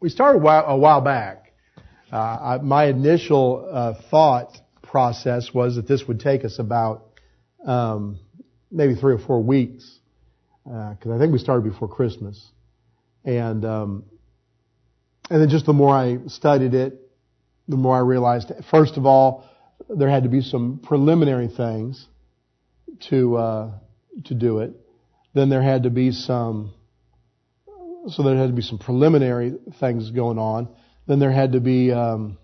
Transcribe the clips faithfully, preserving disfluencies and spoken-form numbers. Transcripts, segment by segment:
we started a while, a while back. Uh, I, my initial uh, thought process was that this would take us about um, maybe three or four weeks, because uh, I think we started before Christmas, and um, and then just the more I studied it, the more I realized, first of all, there had to be some preliminary things to uh, to do it. Then there had to be some, so there had to be some preliminary things going on. Then there had to be, um,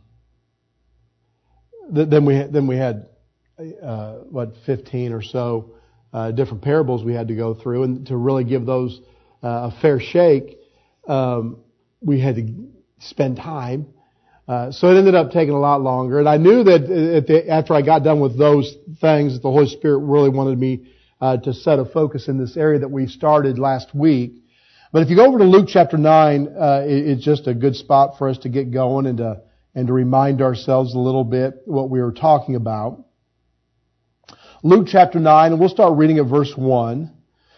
th- then we then we had uh, what fifteen or so uh, different parables we had to go through, and to really give those uh, a fair shake, um, we had to spend time. Uh, so it ended up taking a lot longer, and I knew that at the, after I got done with those things, that the Holy Spirit really wanted me uh, to set a focus in this area that we started last week. But if you go over to Luke chapter nine, uh, it, it's just a good spot for us to get going and to and to remind ourselves a little bit what we were talking about. Luke chapter nine, and we'll start reading at verse one.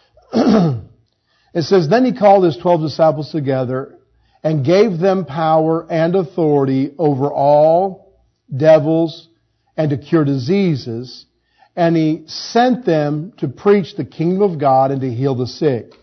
It says, "Then he called his twelve disciples together and gave them power and authority over all devils and to cure diseases. And he sent them to preach the kingdom of God and to heal the sick."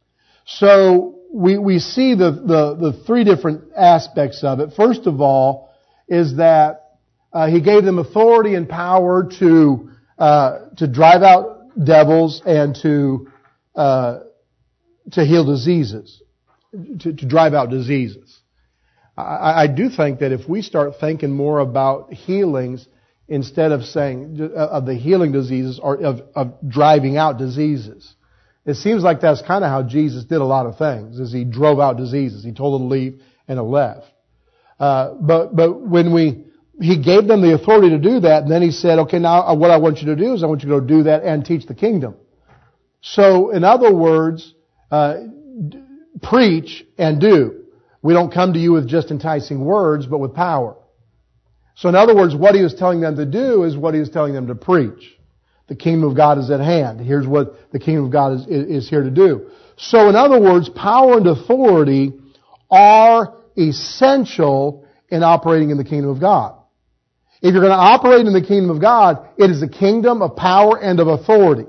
So we we see the, the, the three different aspects of it. First of all is that uh, he gave them authority and power to uh, to drive out devils and to uh, to heal diseases. To, to drive out diseases. I, I do think that if we start thinking more about healings instead of saying of the healing diseases or of, of driving out diseases, it seems like that's kind of how Jesus did a lot of things. Is he drove out diseases? He told them to leave and it left. Uh, but but when we he gave them the authority to do that, and then he said, "Okay, now what I want you to do is I want you to go do that and teach the kingdom." So, in other words, uh, preach and do. We don't come to you with just enticing words, but with power. So in other words, what he was telling them to do is what he was telling them to preach. The kingdom of God is at hand. Here's what the kingdom of God is, is here to do. So in other words, power and authority are essential in operating in the kingdom of God. If you're going to operate in the kingdom of God, it is a kingdom of power and of authority.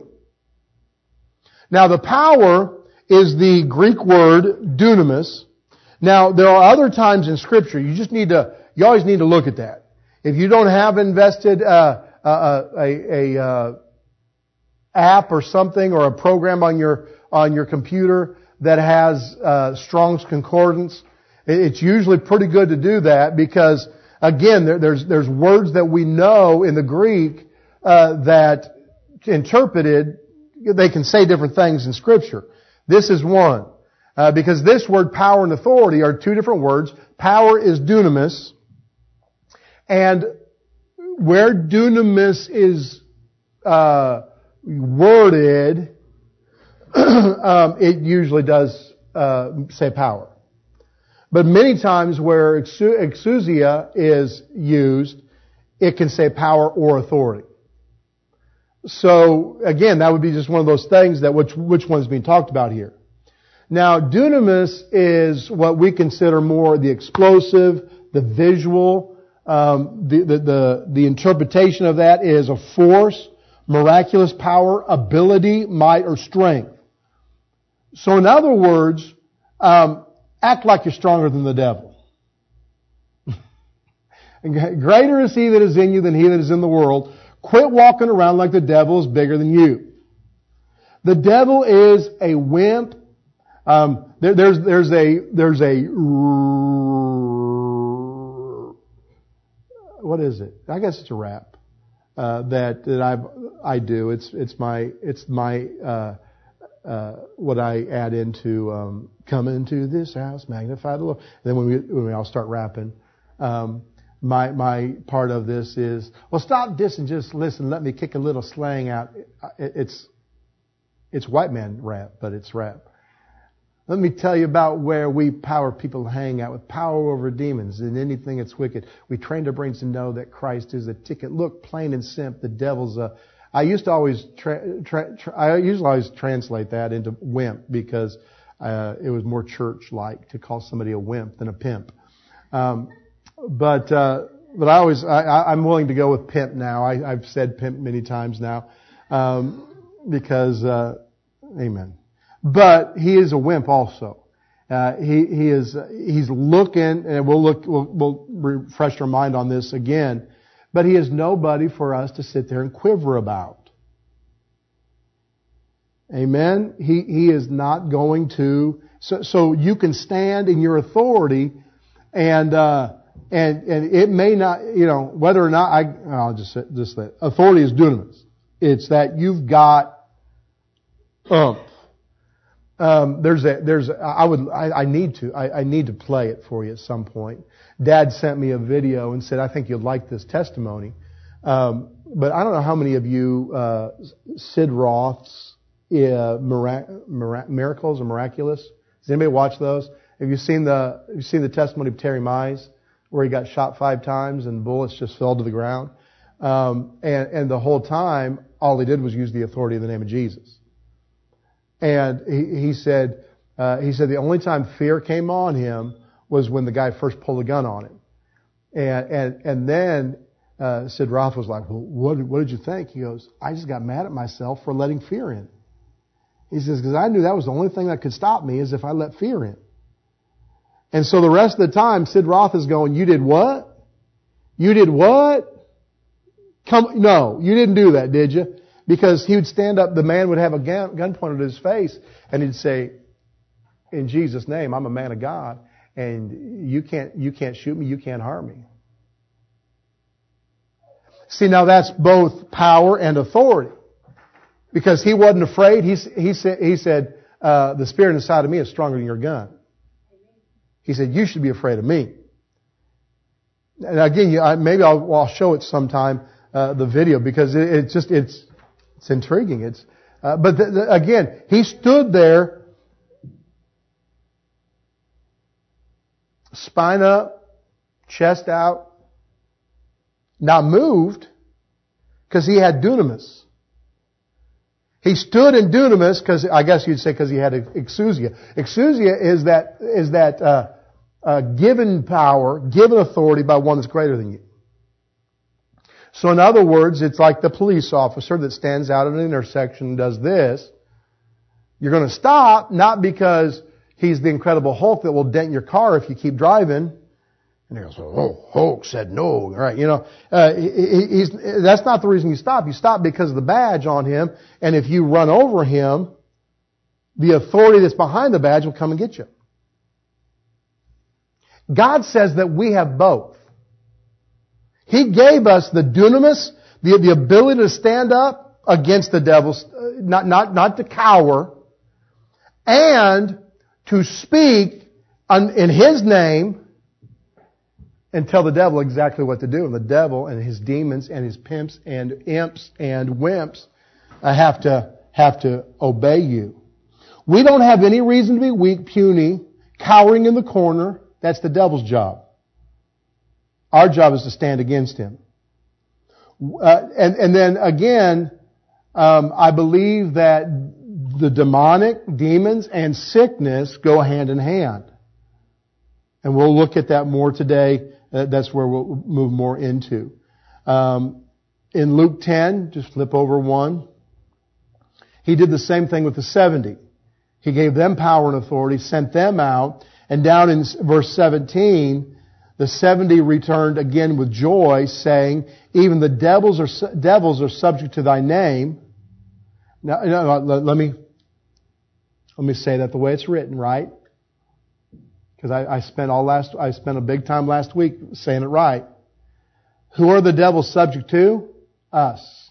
Now the power is the Greek word dunamis. Now, there are other times in Scripture, you just need to, you always need to look at that. If you don't have invested uh, uh, a, a uh, app or something or a program on your on your computer that has uh, Strong's Concordance, it's usually pretty good to do that because, again, there, there's there's words that we know in the Greek uh, that interpreted, they can say different things in Scripture. This is one. Uh, because this word power and authority are two different words. Power is dunamis. And where dunamis is uh, worded, um, it usually does uh, say power. But many times where exousia is used, it can say power or authority. So, again, that would be just one of those things that which, which one's being talked about here. Now, dunamis is what we consider more the explosive, the visual, um, the, the, the, the interpretation of that is a force, miraculous power, ability, might, or strength. So, in other words, um, act like you're stronger than the devil. Greater is he that is in you than he that is in the world. Quit walking around like the devil is bigger than you. The devil is a wimp. Um, there, there's there's a there's a what is it? I guess it's a rap uh, that that I I do. It's it's my it's my uh, uh, what I add into um, come into this house, magnify the Lord. And then when we when we all start rapping. Um, My my part of this is, well, stop this and just listen. Let me kick a little slang out. It's it's white man rap, but it's rap. Let me tell you about where we power people hang out with power over demons and anything that's wicked. We trained our brains to know that Christ is a ticket. Look, plain and simple, the devil's a. I used to always tra- tra- tra- I usually always translate that into wimp because Uh, it was more church-like to call somebody a wimp than a pimp. Um, but uh, but I always I, I'm willing to go with pimp now. I, I've said pimp many times now um, because uh, amen. But he is a wimp also. Uh, he he is he's looking, and we'll look we'll, we'll refresh our mind on this again. But he is nobody for us to sit there and quiver about. Amen. He he is not going to. So so you can stand in your authority, and uh, and and it may not, you know, whether or not I I'll just say, just that authority is dunamis. It's that you've got umph. Um, there's a there's a, I would I, I need to I, I need to play it for you at some point. Dad sent me a video and said, I think you'd like this testimony. Um, but I don't know how many of you uh, Sid Roth's Uh, mirac- mirac- miracles or miraculous. Does anybody watch those? Have you seen the have you seen the testimony of Terry Mize, where he got shot five times and bullets just fell to the ground? Um, and, and the whole time, all he did was use the authority of the name of Jesus. And he, he said uh, he said the only time fear came on him was when the guy first pulled a gun on him. And and and then uh, Sid Roth was like, well, what what did you think? He goes, I just got mad at myself for letting fear in. He says, because I knew that was the only thing that could stop me is if I let fear in. And so the rest of the time, Sid Roth is going, you did what? You did what? Come, no, you didn't do that, did you? Because he would stand up, the man would have a gun, gun pointed at his face, and he'd say, in Jesus' name, I'm a man of God, and you can't, you can't shoot me, you can't harm me. See, now that's both power and authority. Because he wasn't afraid. He, he said, he said uh, the spirit inside of me is stronger than your gun. He said, you should be afraid of me. And again, you, I, maybe I'll, I'll show it sometime, uh, the video, because it, it's just, it's, it's intriguing. It's, uh, but the, the, again, he stood there, spine up, chest out, not moved, because he had dunamis. He stood in dunamis because I guess you'd say because he had exousia. Exousia is that is that uh, uh, given power, given authority by one that's greater than you. So in other words, it's like the police officer that stands out at an intersection and does this. You're going to stop not because he's the Incredible Hulk that will dent your car if you keep driving. And he goes, oh, Hulk said no. All right, you know, uh, he, he's, that's not the reason you stop. You stop because of the badge on him. And if you run over him, the authority that's behind the badge will come and get you. God says that we have both. He gave us the dunamis, the, the ability to stand up against the devil, not, not, not to cower, and to speak in His name and tell the devil exactly what to do. And the devil and his demons and his pimps and imps and wimps have to, have to obey you. We don't have any reason to be weak, puny, cowering in the corner. That's the devil's job. Our job is to stand against him. Uh, and, and then again, um, I believe that the demonic, demons, and sickness go hand in hand. And we'll look at that more today. Uh, that's where we'll move more into. Um, in Luke ten, just flip over one. He did the same thing with the seventy. He gave them power and authority, sent them out. And down in verse seventeen, the seventy returned again with joy, saying, even the devils are, devils are subject to thy name. Now, no, let, let me, let me say that the way it's written, right? Because I, I spent all last, I spent a big time last week saying it right. Who are the devils subject to? Us.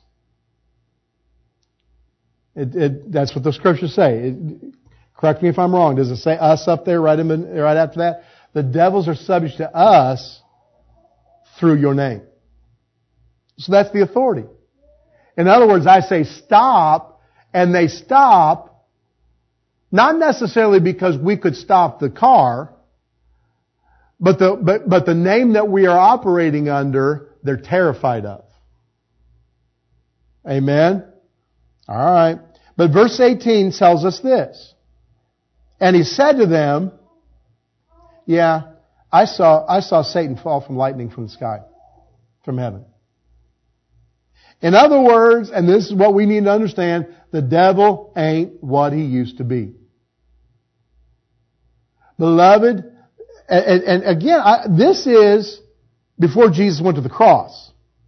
It, it, that's what the scriptures say. It, correct me if I'm wrong. Does it say us up there right, in, right after that? The devils are subject to us through your name. So that's the authority. In other words, I say stop, and they stop, not necessarily because we could stop the car, but the, but, but the name that we are operating under, they're terrified of. Amen? Alright. But verse eighteen tells us this. And he said to them, yeah, I saw, I saw Satan fall from lightning from the sky, from heaven. In other words, and this is what we need to understand, the devil ain't what he used to be. Beloved, and, and again, I, this is before Jesus went to the cross.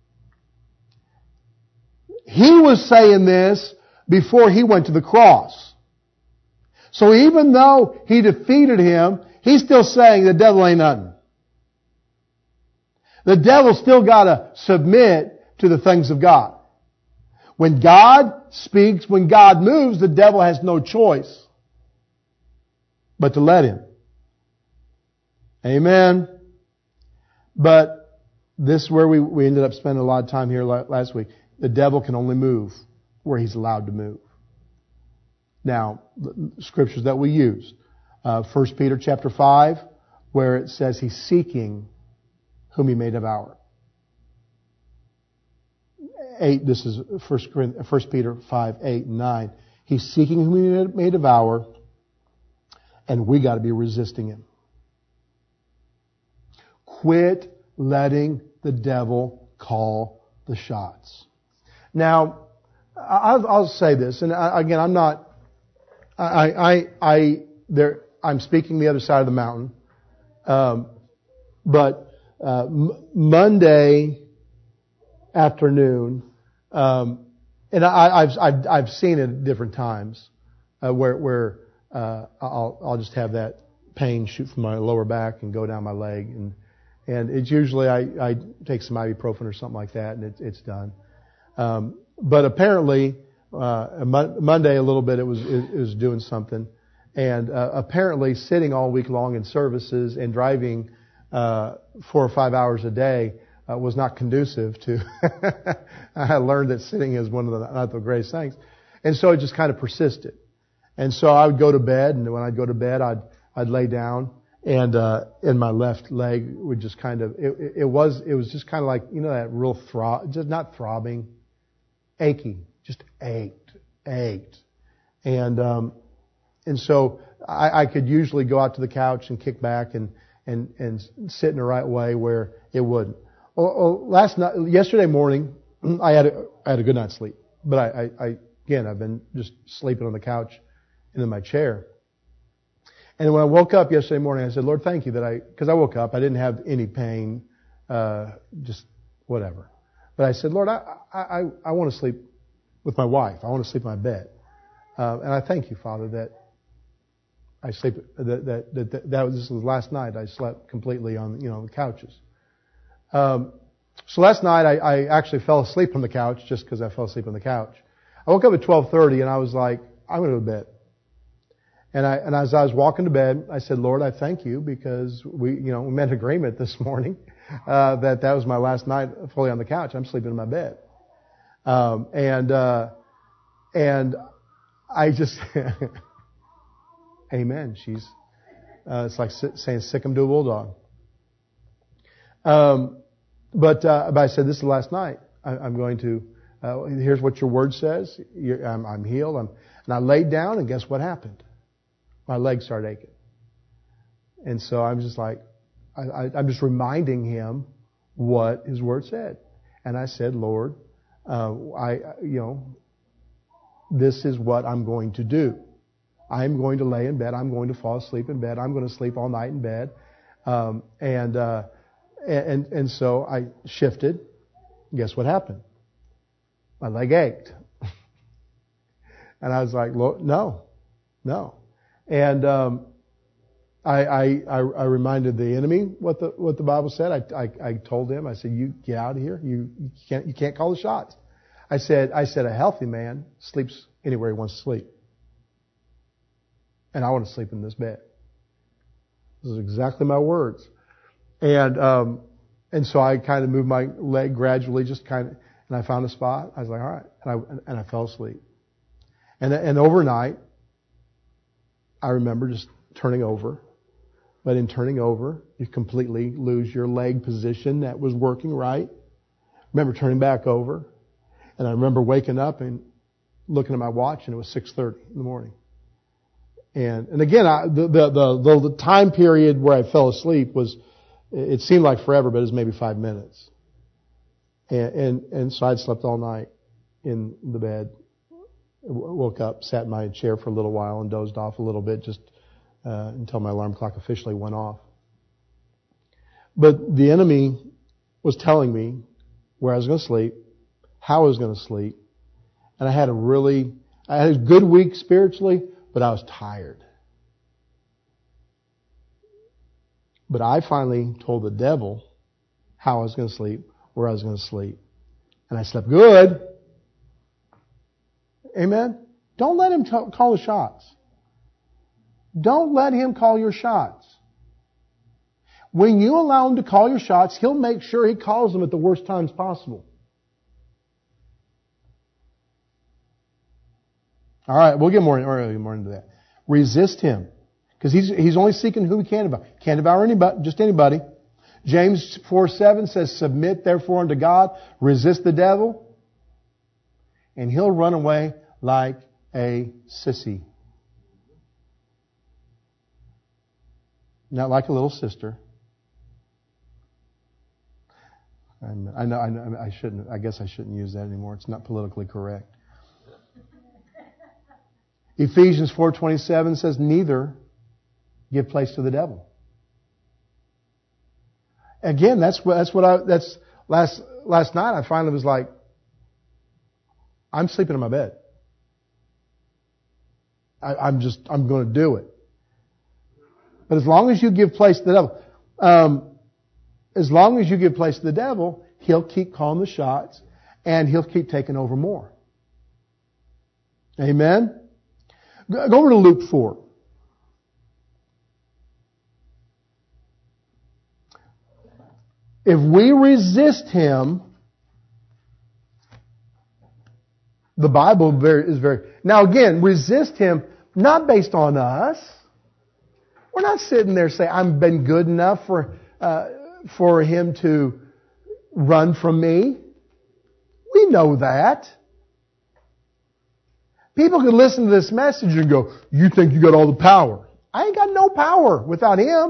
He was saying this before he went to the cross. So even though he defeated him, he's still saying the devil ain't nothing. The devil still got to submit to the things of God. When God speaks, when God moves, the devil has no choice but to let him. Amen. But this is where we, we ended up spending a lot of time here last week. The devil can only move where he's allowed to move. Now, the scriptures that we use. Uh, First Peter chapter five, where it says he's seeking whom he may devour. Eight, this is First Peter five, eight, and nine. He's seeking whom he may devour, and we got to be resisting him. Quit letting the devil call the shots. Now, I'll, I'll say this, and I, again, I'm not, I, I, I, there, I'm speaking the other side of the mountain, um, but uh, M- Monday afternoon, um, and I, I've, I've, I've seen it at different times, uh, where, where uh, I'll, I'll just have that pain shoot from my lower back and go down my leg, and and it's usually I, I take some ibuprofen or something like that, and it, it's done. Um, but apparently, uh, Monday a little bit it was it, it was doing something, and uh, apparently sitting all week long in services and driving uh, four or five hours a day uh, was not conducive to. I learned that sitting is one of the not the greatest things, and so it just kind of persisted. And so I would go to bed, and when I'd go to bed, I'd I'd lay down, and uh, and my left leg would just kind of it, it was it was just kind of like, you know, that real throb, just not throbbing, achy, just ached, ached, and um, and so I, I could usually go out to the couch and kick back and and and sit in the right way where it wouldn't. Well, well, last night, yesterday morning, I had a, I had a good night's sleep, but I, I, I again I've been just sleeping on the couch and in my chair. And when I woke up yesterday morning, I said, Lord, thank you that I, because I woke up, I didn't have any pain, uh, just whatever. But I said, Lord, I, I, I want to sleep with my wife. I want to sleep in my bed. Uh, and I thank you, Father, that I sleep, that, that, that, that, that was, this was last night. I slept completely on, you know, the couches. Um, so last night I, I actually fell asleep on the couch just because I fell asleep on the couch. I woke up at twelve thirty and I was like, I'm going to go to bed. And I, and as I was walking to bed, I said, Lord, I thank you because we, you know, we made an agreement this morning, uh, that that was my last night fully on the couch. I'm sleeping in my bed. Um, and, uh, and I just, amen. She's, uh, it's like saying sick 'em to a bulldog. Um, but, uh, but I said, this is the last night. I, I'm going to, uh, here's what your word says. You're, I'm, I'm healed. I'm, and I laid down and guess what happened? My legs started aching. And so I'm just like, I, I, I'm just reminding him what his word said. And I said, Lord, uh, I, you know, this is what I'm going to do. I'm going to lay in bed. I'm going to fall asleep in bed. I'm going to sleep all night in bed. Um, and, uh, and, and so I shifted. Guess what happened? My leg ached. And I was like, Lord, no, no. And um, I, I, I, I reminded the enemy what the what the Bible said. I, I, I told him, I said, "You get out of here. You, you can't you can't call the shots." I said, I said, a healthy man sleeps anywhere he wants to sleep, and I want to sleep in this bed. This is exactly my words. And um, and so I kind of moved my leg gradually, just kind of, and I found a spot. I was like, all right, and I and I fell asleep. And and overnight, I remember just turning over. But in turning over, you completely lose your leg position that was working right. Remember turning back over. And I remember waking up and looking at my watch and it was six thirty in the morning. And, and again, I, the, the, the, the time period where I fell asleep was, it seemed like forever, but it was maybe five minutes. And, and, and so I'd slept all night in the bed. Woke up, sat in my chair for a little while and dozed off a little bit just uh, until my alarm clock officially went off. But the enemy was telling me where I was going to sleep, how I was going to sleep. And I had a really, I had a good week spiritually, but I was tired. But I finally told the devil how I was going to sleep, where I was going to sleep. And I slept good. Amen? Don't let him t- call the shots. Don't let him call your shots. When you allow him to call your shots, he'll make sure he calls them at the worst times possible. All right, we'll get more, more into that. Resist him. Because he's, he's only seeking who he can devour. Can't devour anybody, just anybody. James four seven says, submit therefore unto God, resist the devil, and he'll run away like a sissy. Not like a little sister. I'm, I know, I know, I shouldn't, I guess I shouldn't use that anymore. It's not politically correct. Ephesians four twenty-seven says, neither give place to the devil. Again, that's what, that's what I, that's, last, last night I finally was like, I'm sleeping in my bed. I, I'm just, I'm going to do it. But as long as you give place to the devil, um, as long as you give place to the devil, he'll keep calling the shots and he'll keep taking over more. Amen? Go over to Luke four. If we resist him, the Bible is very... Now again, resist him not based on us. We're not sitting there saying, I've been good enough for uh, for him to run from me. We know that. People could listen to this message and go, you think you got all the power. I ain't got no power without him.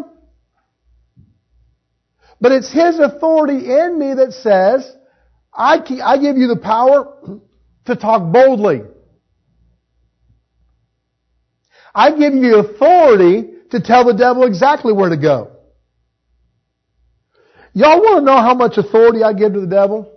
But it's his authority in me that says, I, I give you the power to talk boldly. I give you authority to tell the devil exactly where to go. Y'all want to know how much authority I give to the devil?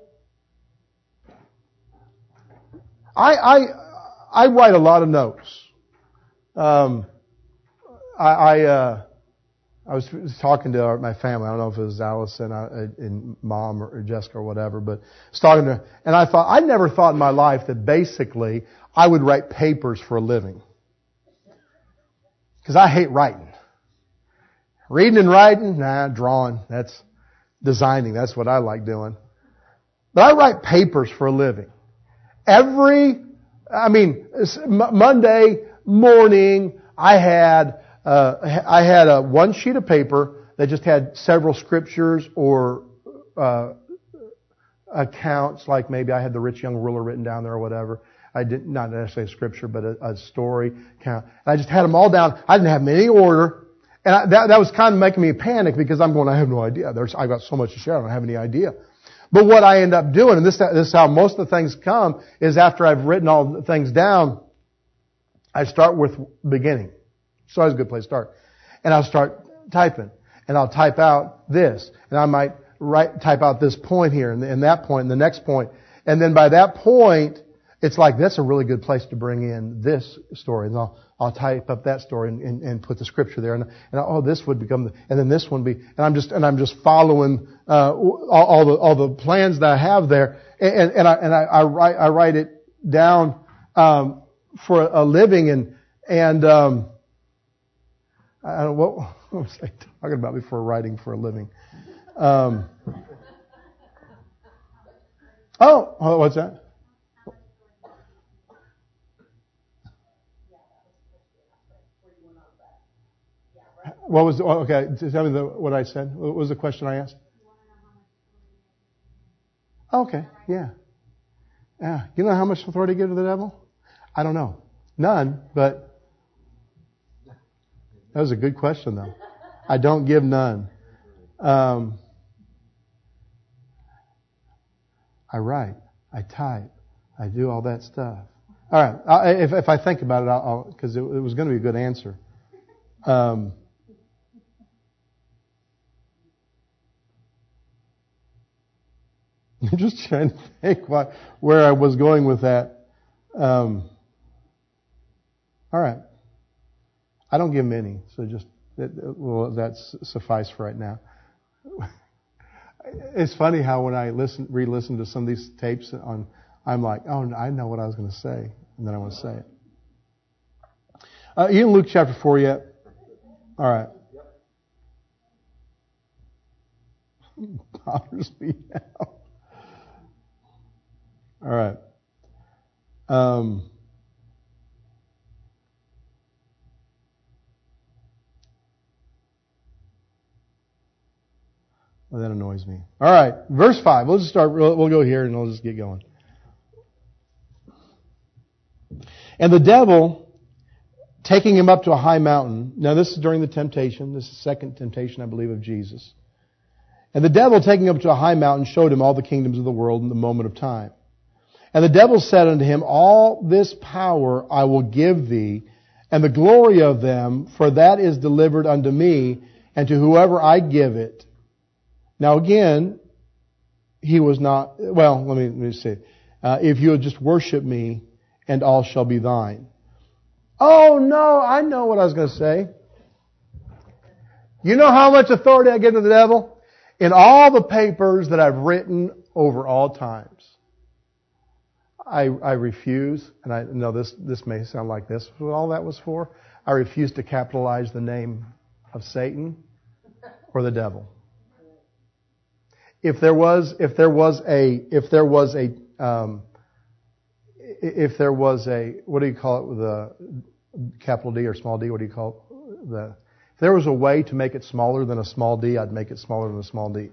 I I, I write a lot of notes. Um, I I, uh, I was talking to my family. I don't know if it was Allison and Mom or Jessica or whatever, but I was talking to her, and I thought I never thought in my life that basically I would write papers for a living. Because I hate writing. Reading and writing, nah, drawing, that's designing, that's what I like doing. But I write papers for a living. Every, I mean, Monday morning, I had, uh, I had a one sheet of paper that just had several scriptures or, uh, accounts, like maybe I had the rich young ruler written down there or whatever. I did not necessarily a scripture, but a, a story count. And I just had them all down. I didn't have them in any order. And I, that, that was kind of making me panic because I'm going, I have no idea. There's, I've got so much to share. I don't have any idea. But what I end up doing, and this, this is how most of the things come, is after I've written all the things down, I start with beginning. It's always a good place to start. And I'll start typing. And I'll type out this. And I might write, type out this point here and, and that point and the next point. And then by that point, it's like, that's a really good place to bring in this story. And I'll, I'll type up that story and, and, and put the scripture there. And, and oh, this would become the, and then this one be, and I'm just, and I'm just following, uh, all, all the, all the plans that I have there. And, and I, and I, I write, I write it down, um, for a living and, and, um, I don't know, what, what was I talking about before writing for a living? Um, oh, oh, what's that? What was, okay, tell me the, what I said. What was the question I asked? Okay, yeah. Yeah. You know how much authority to give to the devil? I don't know. None, but That was a good question, though. I don't give none. Um, I write. I type. I do all that stuff. All right. I, if, if I think about it, I'll, because it, it was going to be a good answer. Um, I'm just trying to think what, where I was going with that. Um, all right. I don't give many, so just it, well, that's suffice for right now. It's funny how when I listen, re-listen to some of these tapes, on, I'm like, oh, I know what I was going to say, and then I want to say it. Uh, you in Luke chapter four yet? All right. Bothers me now. All right. Um, well, that annoys me. All right, verse five. We'll just start. We'll, we'll go here and we'll just get going. And the devil, taking him up to a high mountain. Now, this is during the temptation. This is the second temptation, I believe, of Jesus. And the devil, taking him up to a high mountain, showed him all the kingdoms of the world in the moment of time. And the devil said unto him, all this power I will give thee, and the glory of them, for that is delivered unto me, and to whoever I give it. Now again, he was not, well, let me, let me say, uh, if you would just worship me, and all shall be thine. Oh no, I know what I was going to say. You know how much authority I give to the devil? In all the papers that I've written over all times. I, I refuse, and I know this, this may sound like this, what all that was for. I refuse to capitalize the name of Satan or the devil. If there was, if there was a, if there was a, um, if there was a, what do you call it with a capital D or small d? What do you call it? The, if there was a way to make it smaller than a small d, I'd make it smaller than a small d.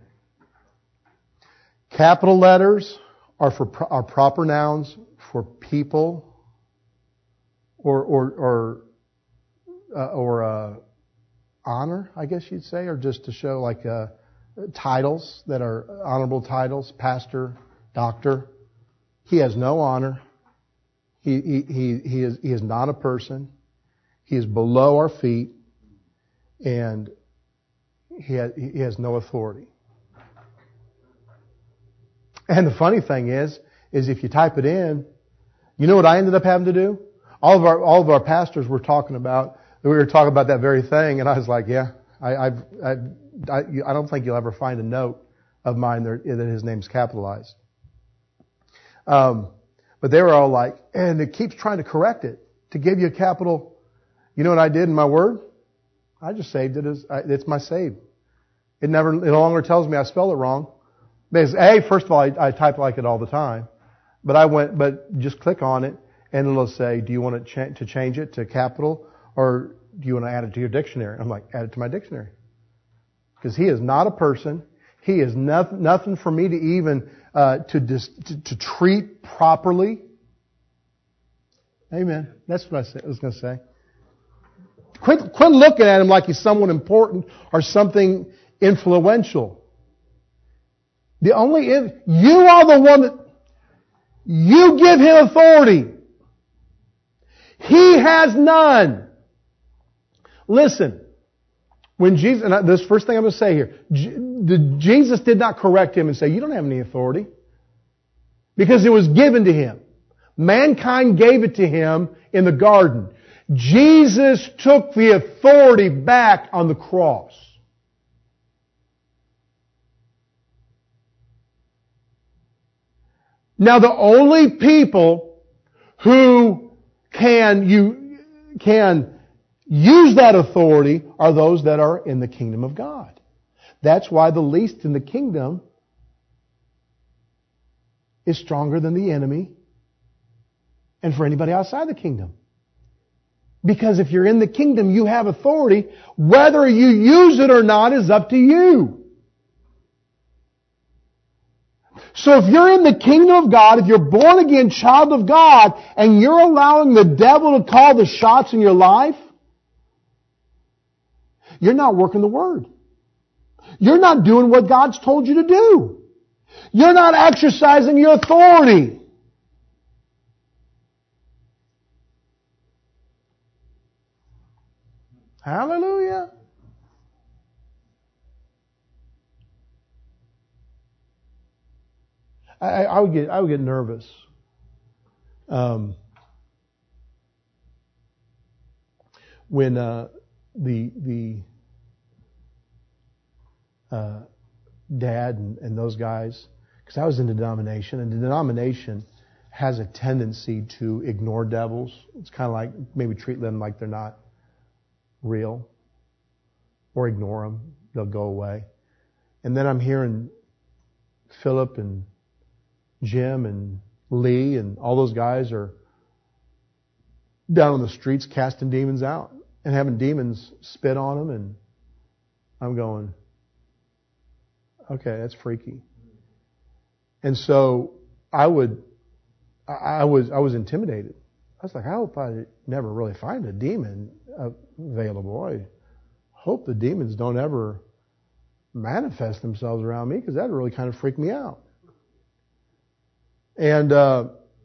Capital letters are for are proper nouns for people, or or or uh, or uh, honor, I guess you'd say, or just to show like uh, titles that are honorable titles, pastor, doctor. He has no honor. He he he, he is he is not a person. He is below our feet, and he has, he has no authority. And the funny thing is, is if you type it in, you know what I ended up having to do? All of our, all of our pastors were talking about, we were talking about that very thing, and I was like, yeah, I, I've, I, I, I don't think you'll ever find a note of mine that his name's capitalized. Um, but they were all like, and it keeps trying to correct it, to give you a capital. You know what I did in my Word? I just saved it as, it's my save. It never, it no longer tells me I spelled it wrong. Because A, first of all, I, I type like it all the time. But I went, but just click on it and it'll say, do you want it ch- to change it to capital, or do you want to add it to your dictionary? I'm like, add it to my dictionary. Because he is not a person. He is nothing, nothing for me to even, uh, to, dis, to, to treat properly. Amen. That's what I was going to say. Quit, quit looking at him like he's someone important or something influential. The only, you are the one that, you give him authority. He has none. Listen, when Jesus, and this first thing I'm going to say here, Jesus did not correct him and say, you don't have any authority. Because it was given to him. Mankind gave it to him in the garden. Jesus took the authority back on the cross. Now the only people who can you can use that authority are those that are in the kingdom of God. That's why the least in the kingdom is stronger than the enemy and for anybody outside the kingdom. Because if you're in the kingdom, you have authority. Whether you use it or not is up to you. So if you're in the kingdom of God, if you're born again child of God, and you're allowing the devil to call the shots in your life, You're not working the Word. You're not doing what God's told you to do. You're not exercising your authority. Hallelujah. I, I would get I would get nervous. Um, when uh, the the uh, dad and, and those guys, because I was in the denomination, and the denomination has a tendency to ignore devils. It's kind of like maybe treat them like they're not real, or ignore them. They'll go away. And then I'm hearing Philip and Jim and Lee and all those guys are down on the streets casting demons out and having demons spit on them, and I'm going, okay, that's freaky. And so I would, I was, I was intimidated. I was like, I hope I never really find a demon available. I hope the demons don't ever manifest themselves around me, because that really kind of freaked me out. And uh,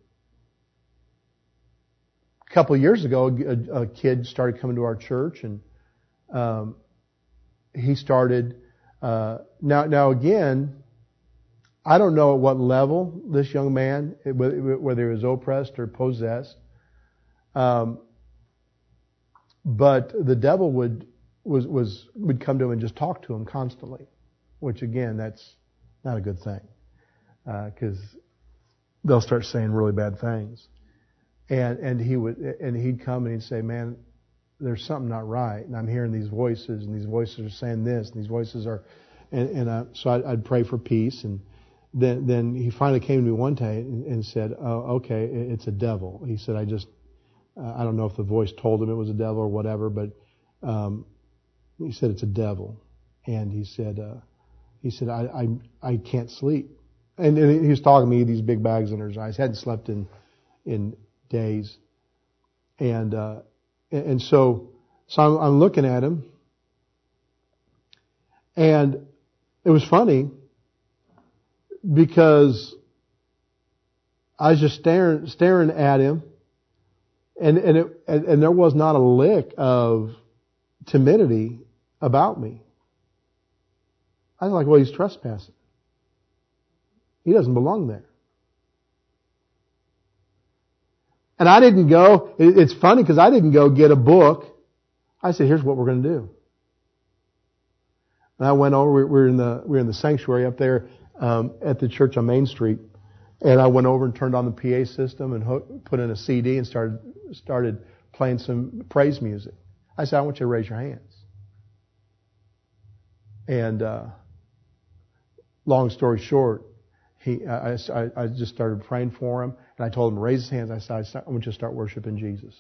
a couple of years ago, a, a kid started coming to our church, and um, he started. Uh, now, now again, I don't know at what level this young man, whether he was oppressed or possessed, um, but the devil would was was would come to him and just talk to him constantly, which again, that's not a good thing, because uh, they'll start saying really bad things. And and he would and he'd come and he'd say, "Man, there's something not right, and I'm hearing these voices, and these voices are saying this, and these voices are," and, and uh, so I'd, I'd pray for peace. And then then he finally came to me one day and, and said, "Oh, okay, it's a devil." He said, "I just uh, I don't know if the voice told him it was a devil or whatever, but um, he said it's a devil." And he said uh, he said I, I I can't sleep. And, and he was talking to me, these big bags under his eyes. Hadn't slept in in days, and uh, and so so I'm, I'm looking at him, and it was funny because I was just staring staring at him, and and it, and, and there was not a lick of timidity about me. I was like, well, he's trespassing. He doesn't belong there. And I didn't go, it's funny because I didn't go get a book. I said, here's what we're going to do. And I went over, we were in the, we were in the sanctuary up there um, at the church on Main Street. And I went over and turned on the P A system and hooked, put in a C D and started, started playing some praise music. I said, I want you to raise your hands. And uh, long story short, He, I, I, I just started praying for him, and I told him to raise his hands. I said, I want you to start worshiping Jesus.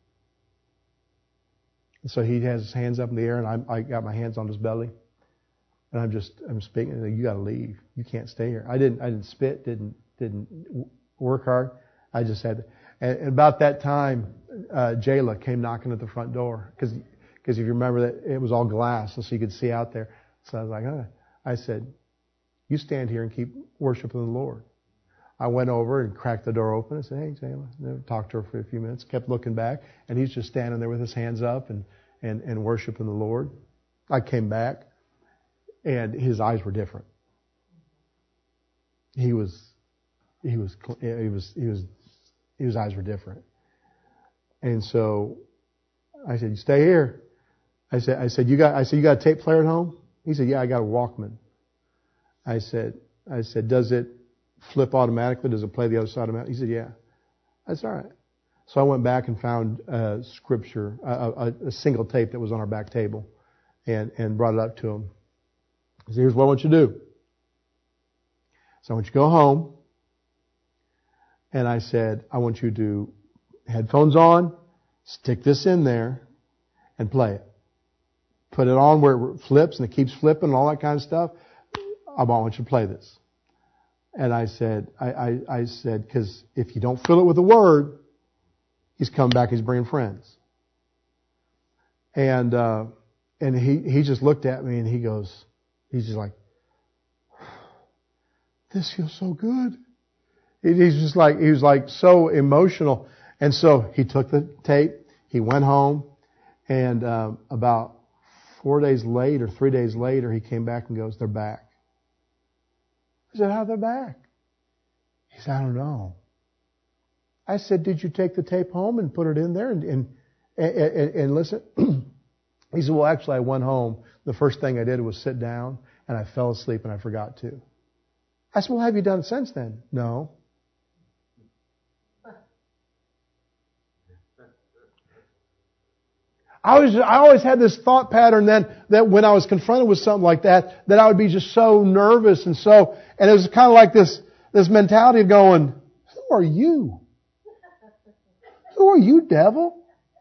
And so he has his hands up in the air, and I, I got my hands on his belly, and I'm just, I'm speaking. And you got to leave. You can't stay here. I didn't, I didn't spit, didn't, didn't work hard. I just had. To, and, and about that time, uh, Jayla came knocking at the front door because, because if you remember that it was all glass, and so you could see out there. So I was like, oh. I said, you stand here and keep worshiping the Lord. I went over and cracked the door open and said, hey, Jayla. Talked to her for a few minutes, kept looking back, and he's just standing there with his hands up and, and, and worshiping the Lord. I came back, and his eyes were different. He was, he was, he was, he was, his eyes were different. And so I said, you stay here. I said, I said, you got, I said, you got a tape player at home? He said, yeah, I got a Walkman. I said, I said, does it flip automatically? Does it play the other side automatically? He said, yeah. I said, all right. So I went back and found uh, scripture, a, a, a single tape that was on our back table, and, and brought it up to him. I said, here's what I want you to do. So I want you to go home, and I said, I want you to headphones on, stick this in there, and play it. Put it on where it flips and it keeps flipping and all that kind of stuff. I want you to play this. And I said, I, I, I said, because if you don't fill it with a word, he's coming back, he's bringing friends. And uh, and he, he just looked at me and he goes, he's just like, this feels so good. He's just like, he was like so emotional. And so he took the tape, he went home, and um, about four days later, three days later, he came back and goes, they're back. I said, how they're back? He said, I don't know. I said, did you take the tape home and put it in there and, and, and, and listen? He said, well, actually, I went home. The first thing I did was sit down, and I fell asleep, and I forgot to. I said, well, have you done it since then? No. I always, I always had this thought pattern then that when I was confronted with something like that, that I would be just so nervous and so, and it was kind of like this, this mentality of going, who are you? Who are you, devil?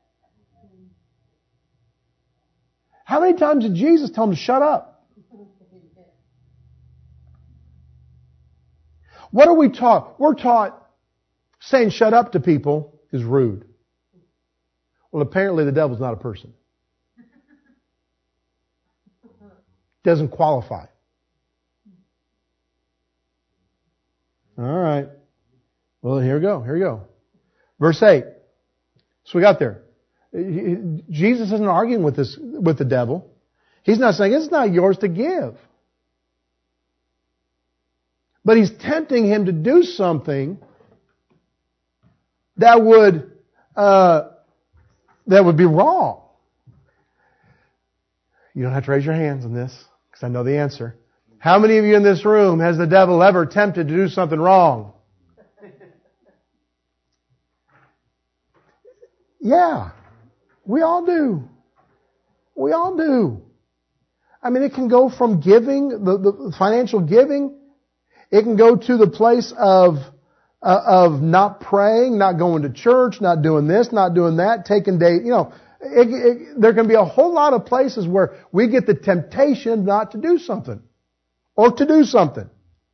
How many times did Jesus tell him to shut up? What are we taught? We're taught saying shut up to people is rude. Well, apparently the devil's not a person. Doesn't qualify. All right. Well, here we go. Here we go. Verse eight. So we got there. Jesus isn't arguing with this, with the devil. He's not saying it's not yours to give. But he's tempting him to do something that would, uh, that would be wrong. You don't have to raise your hands on this, because I know the answer. How many of you in this room has the devil ever tempted to do something wrong? Yeah. We all do. We all do. I mean, it can go from giving, the, the financial giving. It can go to the place of uh, of not praying, not going to church, not doing this, not doing that, taking day. You know, it, it, there can be a whole lot of places where we get the temptation not to do something or to do something.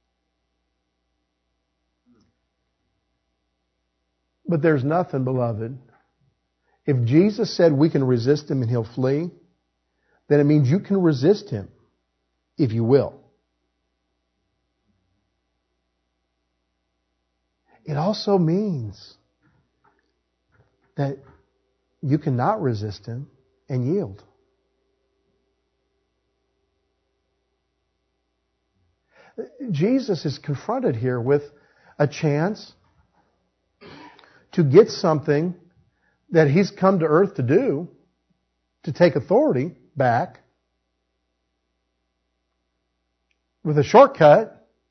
But there's nothing, beloved. If Jesus said we can resist Him and He'll flee, then it means you can resist Him if you will. It also means that you cannot resist Him and yield. Jesus is confronted here with a chance to get something that He's come to earth to do, to take authority back, with a shortcut.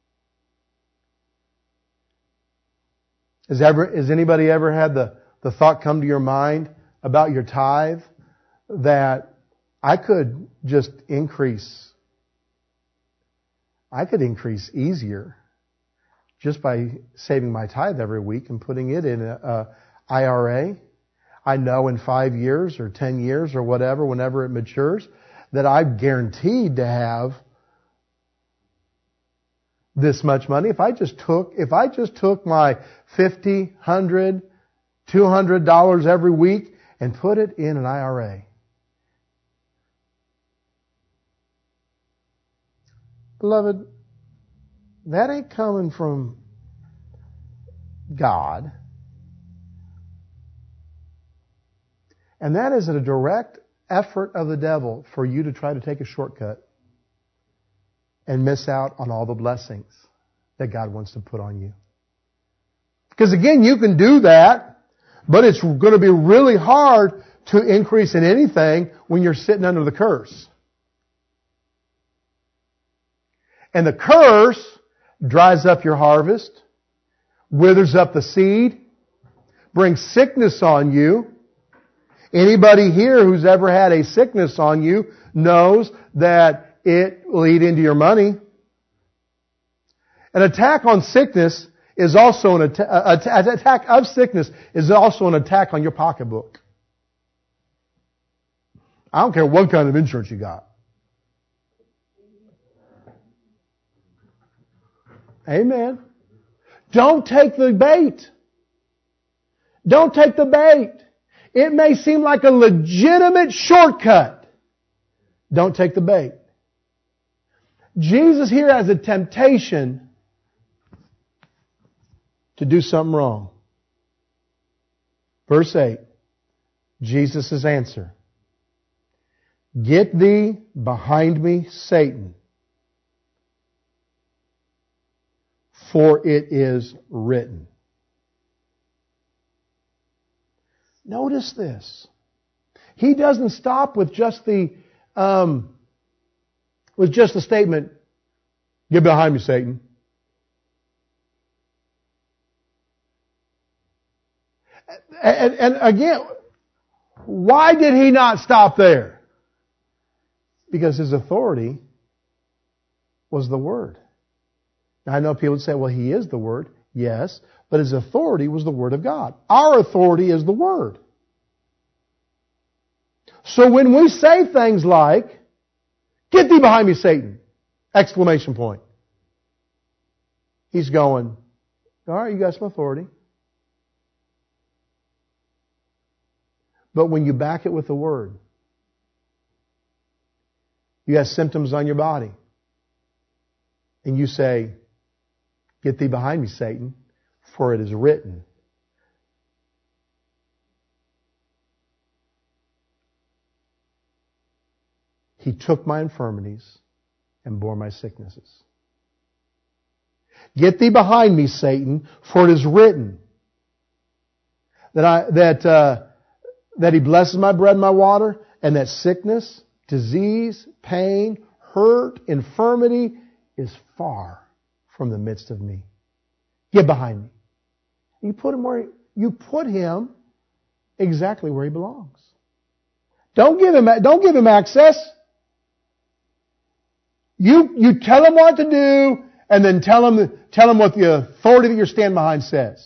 Has ever, has anybody ever had the, the thought come to your mind about your tithe that I could just increase, I could increase easier just by saving my tithe every week and putting it in a, a I R A? I know in five years or ten years or whatever, whenever it matures, that I'm guaranteed to have this much money. If I just took, if I just took my fifty, one hundred, two hundred dollars every week and put it in an I R A. Beloved, that ain't coming from God. And that is a direct effort of the devil for you to try to take a shortcut and miss out on all the blessings that God wants to put on you. Because again, you can do that, but it's going to be really hard to increase in anything when you're sitting under the curse. And the curse dries up your harvest, withers up the seed, brings sickness on you. Anybody here who's ever had a sickness on you knows that it will eat into your money. An attack on sickness is also an attack, an attack of sickness is also an attack on your pocketbook. I don't care what kind of insurance you got. Amen. Don't take the bait. Don't take the bait. It may seem like a legitimate shortcut, Don't take the bait. Jesus here has a temptation to do something wrong. Verse eight, Jesus' answer. Get thee behind me, Satan, for it is written. Notice this. He doesn't stop with just the um, with just the statement, "Get behind me, Satan." And, and again, why did he not stop there? Because his authority was the Word. Now, I know people would say, well, he is the Word. Yes, but his authority was the Word of God. Our authority is the Word. So when we say things like, "Get thee behind me, Satan!" Exclamation point. He's going, all right, you got some authority. But when you back it with the Word, you have symptoms on your body, and you say, "Get thee behind me, Satan, for it is written." He took my infirmities and bore my sicknesses. Get thee behind me, Satan, for it is written that I that uh, that He blesses my bread and my water, and that sickness, disease, pain, hurt, infirmity is far from the midst of me. Get behind me. You put him where you put him exactly where he belongs. Don't give him don't give him access. You you tell him what to do, and then tell him tell him what the authority that you're standing behind says.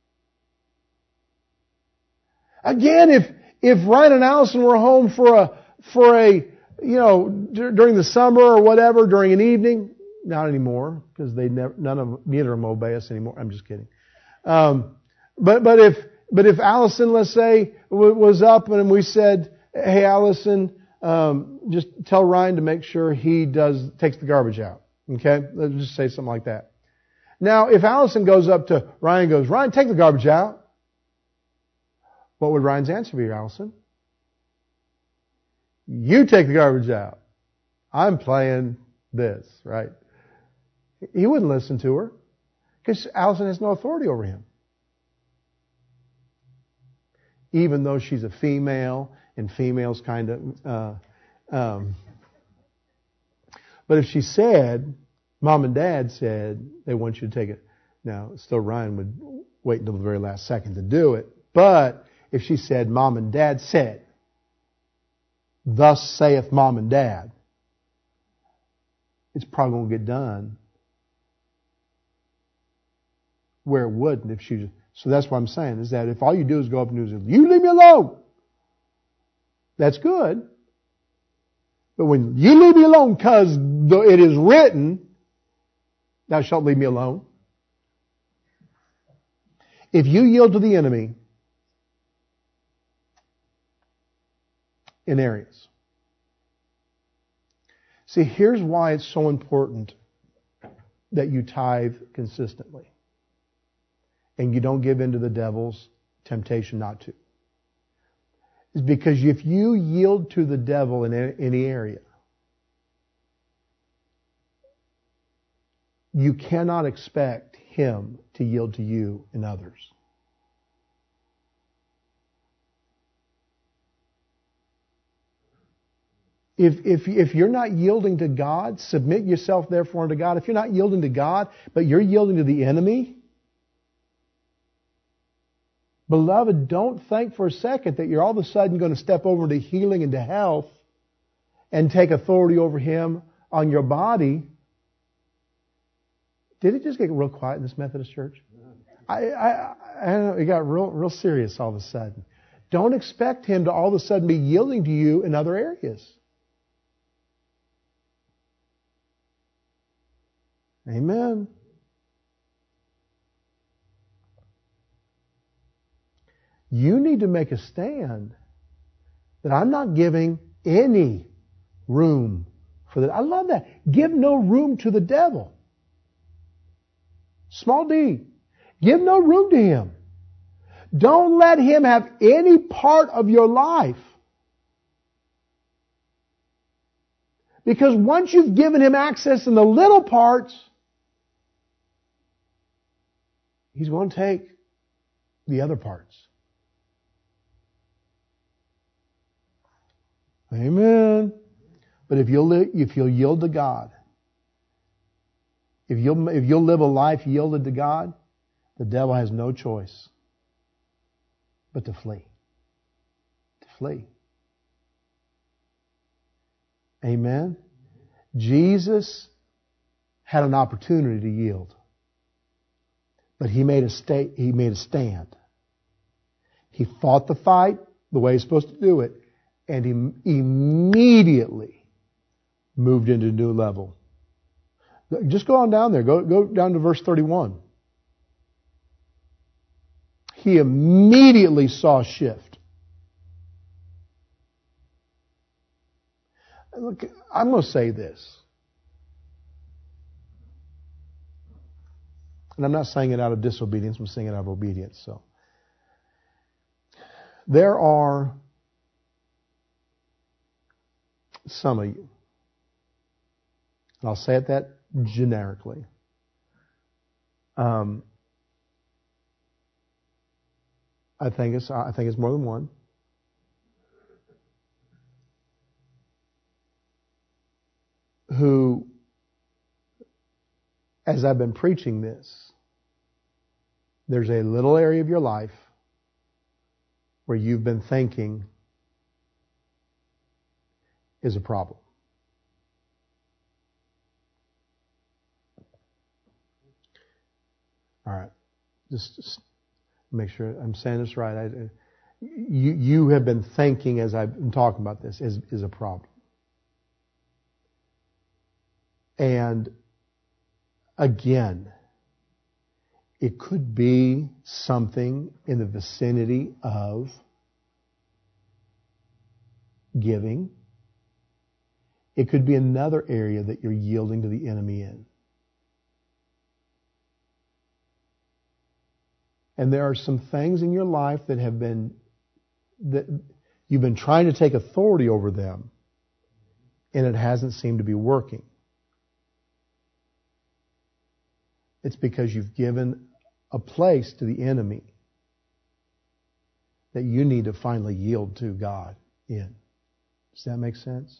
Again, if if Ryan and Allison were home for a for a you know d- during the summer or whatever during an evening, not anymore because they never none of neither of them obey us anymore. I'm just kidding. Um, but but if but if Allison, let's say, w- was up and we said, "Hey, Allison, um, just tell Ryan to make sure he does takes the garbage out." Okay, let's just say something like that. Now, if Allison goes up to Ryan and goes, "Ryan, take the garbage out," what would Ryan's answer be, Allison? "You take the garbage out. I'm playing this," right? He wouldn't listen to her because Allison has no authority over him. Even though she's a female and females kind of... Uh, um, but if she said, Mom and Dad said, they want you to take it. Now, still Ryan would wait until the very last second to do it. But if she said, Mom and Dad said, thus saith Mom and Dad, it's probably going to get done where it wouldn't if she... So that's what I'm saying, is that if all you do is go up and do, "You leave me alone," that's good. But when you leave me alone because it is written, "Thou shalt leave me alone." If you yield to the enemy in areas. See, here's why it's so important that you tithe consistently. And you don't give in to the devil's temptation not to. It's because if you yield to the devil in any area, you cannot expect him to yield to you in others. If, if, if you're not yielding to God, submit yourself therefore unto God. If you're not yielding to God, but you're yielding to the enemy, beloved, don't think for a second that you're all of a sudden going to step over to healing and to health and take authority over him on your body. Did it just get real quiet in this Methodist church? I, I, I don't know. It got real, real serious all of a sudden. Don't expect him to all of a sudden be yielding to you in other areas. Amen. You need to make a stand that I'm not giving any room for the... I love that. Give no room to the devil. Small d. Give no room to him. Don't let him have any part of your life. Because once you've given him access in the little parts, he's going to take the other parts. Amen. But if you'll, if you'll yield to God, if you'll, if you'll live a life yielded to God, the devil has no choice but to flee. To flee. Amen. Jesus had an opportunity to yield, but he made a sta- he made a stand. He fought the fight the way he's supposed to do it, and he immediately moved into a new level. Just go on down there. Go go down to verse thirty-one. He immediately saw a shift. Look, I'm going to say this. And I'm not saying it out of disobedience, I'm saying it out of obedience. So, there are some of you, and I'll say it that generically, um, I think it's I think it's more than one, who, as I've been preaching this, there's a little area of your life where you've been thinking is a problem. All right. Just, just make sure I'm saying this right. I, you, you have been thinking, as I've been talking about this, is, is a problem. And again, it could be something in the vicinity of giving. It could be another area that you're yielding to the enemy in. And there are some things in your life that have been, that you've been trying to take authority over them, and it hasn't seemed to be working. It's because you've given a place to the enemy that you need to finally yield to God in. Does that make sense?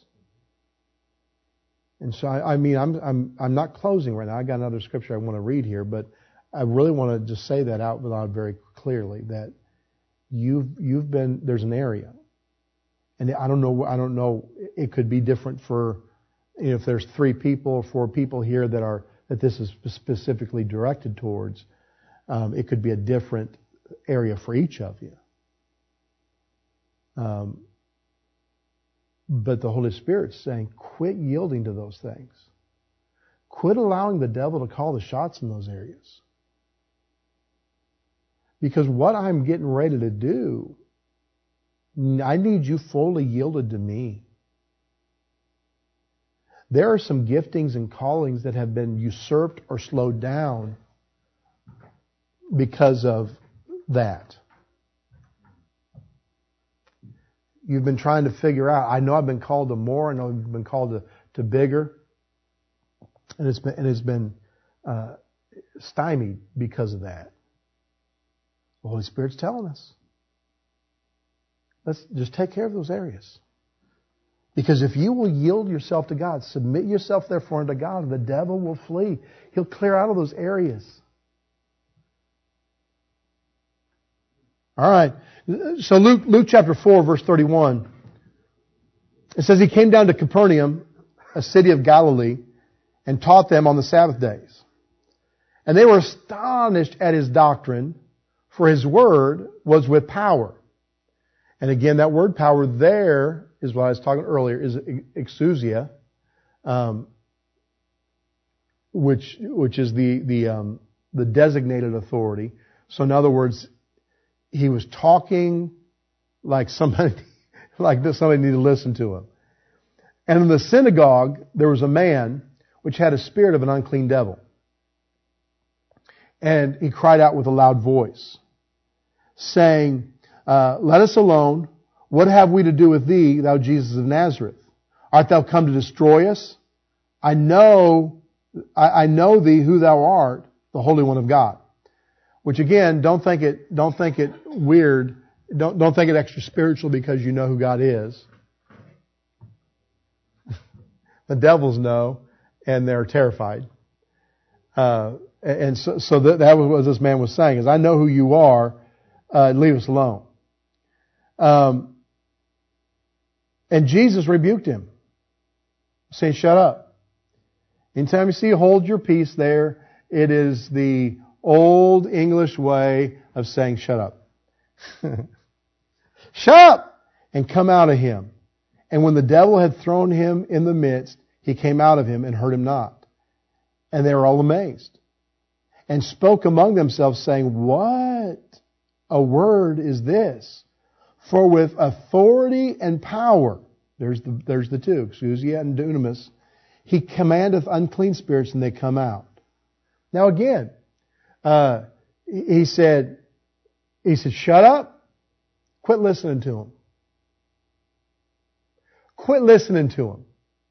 And so, I, I mean, I'm I'm I'm not closing right now. I got another scripture I want to read here, but I really want to just say that out loud very clearly, that you've you've been there's an area, and I don't know I don't know it could be different for, you know, if there's three people or four people here that are that this is specifically directed towards. Um, it could be a different area for each of you. Um, but the Holy Spirit's saying, quit yielding to those things. Quit allowing the devil to call the shots in those areas. Because what I'm getting ready to do, I need you fully yielded to me. There are some giftings and callings that have been usurped or slowed down because of that. You've been trying to figure out, I know I've been called to more, I know I've been called to, to bigger, and it's been, and it's been uh, stymied because of that. The Holy Spirit's telling us, let's just take care of those areas. Because if you will yield yourself to God, submit yourself therefore unto God, the devil will flee. He'll clear out of those areas. All right. So Luke, Luke chapter four, verse thirty-one. It says, he came down to Capernaum, a city of Galilee, and taught them on the Sabbath days. And they were astonished at his doctrine, for his word was with power. And again, that word power there is what I was talking earlier, is exousia, um, which which is the the um, the designated authority. So in other words, he was talking like somebody like this. Somebody needed to listen to him. And in the synagogue, there was a man which had a spirit of an unclean devil. And he cried out with a loud voice, saying, uh, Let us alone. What have we to do with thee, thou Jesus of Nazareth? Art thou come to destroy us? I know, I, I know thee who thou art, the Holy One of God. Which again, don't think it, don't think it weird. Don't, don't think it extra spiritual because you know who God is. The devils know, and they're terrified. Uh, and so, so that, that was what this man was saying, is I know who you are, uh, leave us alone. Um, and Jesus rebuked him, saying, shut up. Anytime you see hold your peace there, it is the old English way of saying shut up. Shut up! And come out of him. And when the devil had thrown him in the midst, he came out of him and hurt him not. And they were all amazed. And spoke among themselves, saying, what a word is this? For with authority and power, there's the, there's the two, exousia and dunamis, he commandeth unclean spirits and they come out. Now again, uh, he said, he said, shut up, quit listening to him. Quit listening to him.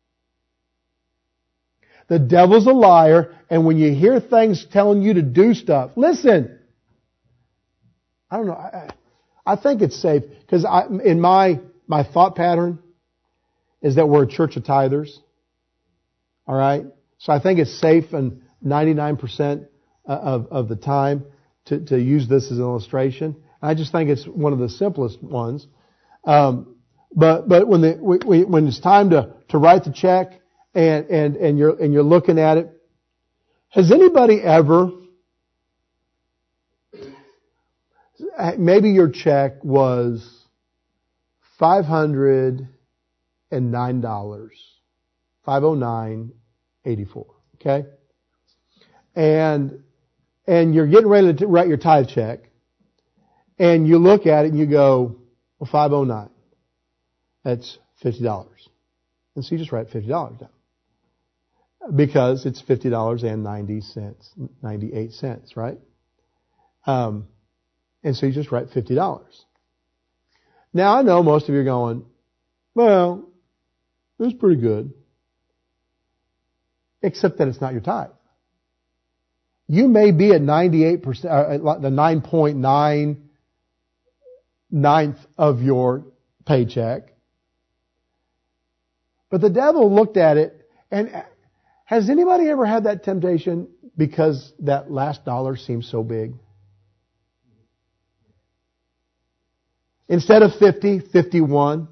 The devil's a liar, and when you hear things telling you to do stuff, listen. I don't know. I, I think it's safe because I, in my my thought pattern is that we're a church of tithers. All right, so I think it's safe and ninety-nine percent of of the time to to use this as an illustration. I just think it's one of the simplest ones. Um, but but when the we, when it's time to to write the check. And, and, and you're, and you're looking at it. Has anybody ever, maybe your check was five hundred nine dollars, five hundred nine dollars and eighty-four cents, okay? And, and you're getting ready to write your tithe check, and you look at it and you go, well, five hundred nine, that's fifty dollars. And so you just write fifty dollars down. Because it's fifty dollars and ninety cents, ninety-eight cents, right? Um, and so you just write fifty dollars. Now I know most of you are going, well, that's pretty good. Except that it's not your tithe. You may be at ninety-eight percent, uh, the nine point nine ninth of your paycheck. But the devil looked at it, and has anybody ever had that temptation because that last dollar seems so big? Instead of fifty, fifty-one.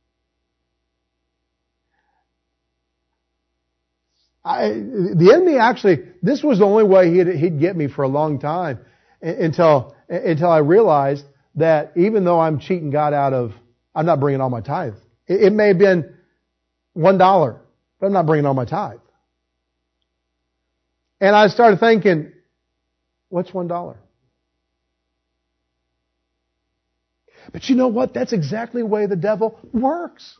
I, the enemy actually, this was the only way he'd, he'd get me for a long time until, until I realized that even though I'm cheating God out of, I'm not bringing all my tithe. It, it may have been one dollar, but I'm not bringing all my tithe. And I started thinking, what's one dollar? But you know what? That's exactly the way the devil works.